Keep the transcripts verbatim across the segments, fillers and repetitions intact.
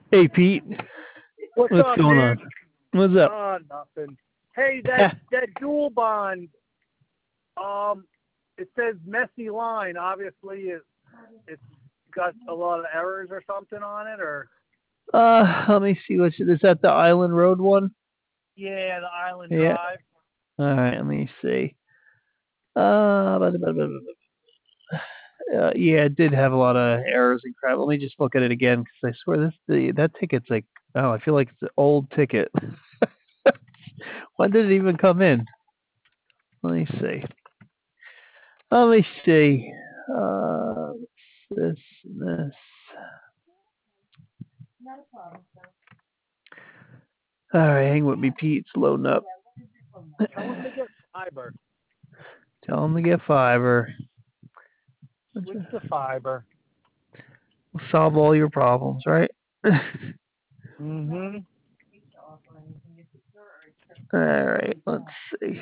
Hey, Pete. What's What's up, going man? on? What's up? Ah, nothing. Hey, that that dual bond. Um, it says messy line. Obviously, it it's got a lot of errors or something on it, or uh, let me see. What's is that? The Island Road one? yeah, the Island Yeah. Drive. All right. Let me see. Uh, blah, blah, blah, blah, blah. Uh, yeah, it did have a lot of errors and crap. Let me just look at it again because I swear this the that ticket's like oh I feel like it's an old ticket. When did it even come in? Let me see. Let me see. Uh, this this. All right, hang with me, Pete. It's loading up. Tell them to get fiber. Tell them to get fiber. Switch to fiber. We'll solve all your problems, right? Mm-hmm. All right, let's see.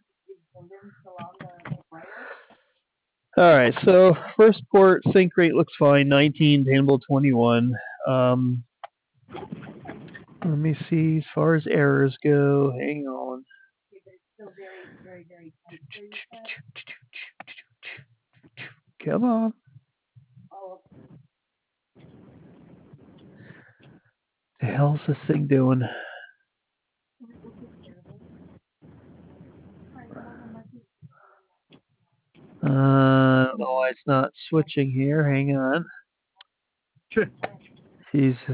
All right, so first port sync rate looks fine, nineteen, Danville twenty-one. Um, let me see as far as errors go. Hang on. Come on. The hell's this thing doing? Uh, I don't know why it's not switching here. Hang on. Jesus.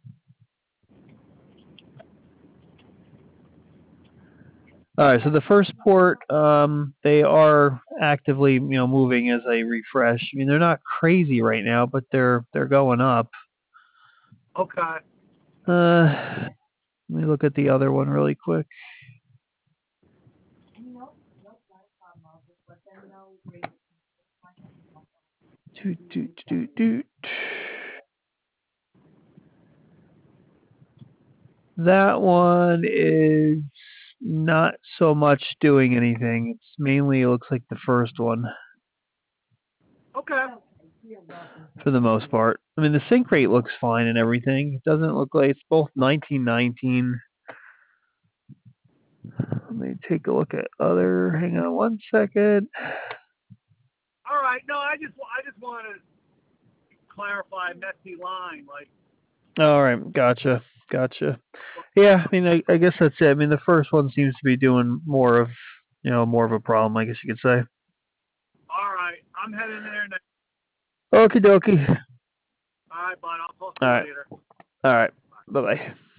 All right, so the first port, um, they are actively, you know, moving as I refresh. I mean, they're not crazy right now, but they're they're going up. Okay. Uh, let me look at the other one really quick. Doot, doot, doot, doot. That one is not so much doing anything. It's mainly it looks like the first one Okay. for the most part. I mean, the sync rate looks fine and everything. It doesn't look like it's both nineteen nineteen. Let me take a look at other. Hang on one second. All right. No, I just I just want to clarify messy line. Like, All right, gotcha, gotcha. Yeah, I mean, I, I guess that's it. I mean, the first one seems to be doing more of, you know, more of a problem. I guess you could say. all right, I'm heading there now. Okie dokie. All right, bud. I'll talk to All you right, later. all right. Bye bye.